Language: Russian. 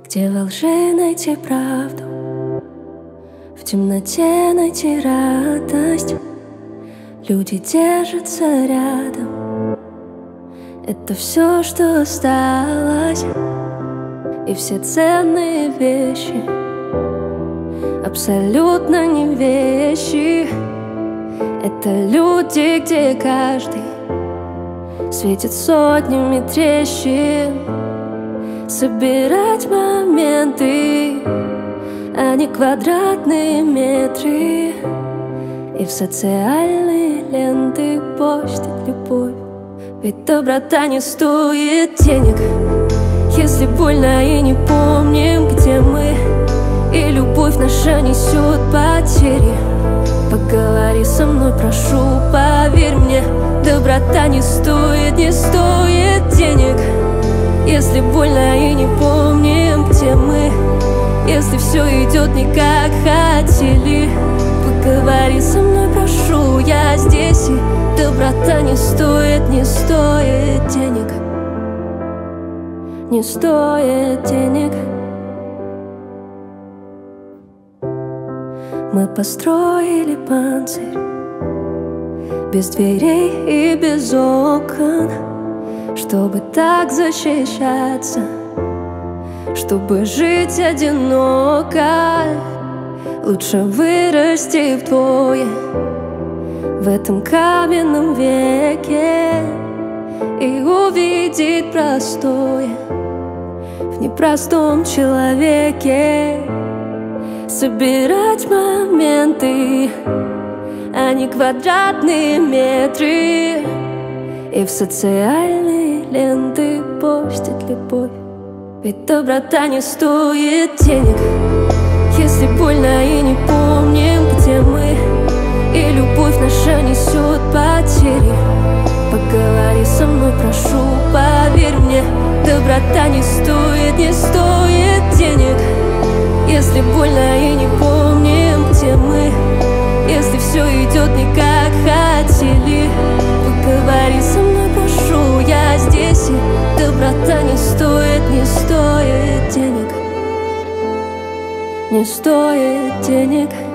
Где во лжи найти правду, в темноте найти радость. Люди держатся рядом, это все, что осталось. И все ценные вещи абсолютно не вещи. Это люди, где каждый светит сотнями трещин. Собирать моменты, а не квадратные метры. И в социальные ленты постить любовь. Ведь доброта не стоит денег, если больно и не помним, где мы. И любовь наша несет потери. Поговори со мной, прошу, поверь мне. Доброта не стоит денег, если больно и не помним, где мы. Если все идет не как хотели. Поговори со мной, прошу, я здесь. И доброта не стоит денег. Не стоит денег. Мы построили панцирь без дверей и без окон, чтобы так защищаться, чтобы жить одиноко. Лучше вырасти вдвое в этом каменном веке и увидеть простое в непростом человеке. Собирать моменты, а не квадратные метры. И в социальные ленты постить любовь. Ведь доброта не стоит денег, если больно и не помним, где мы. И любовь наша несет потери. Поговори со мной, прошу, поверь мне. Доброта не стоит денег, если больно и не помним, где мы. Если все идет не как хотели. Поговори со мной, прошу, я здесь. И доброта не стоит денег. Не стоит денег.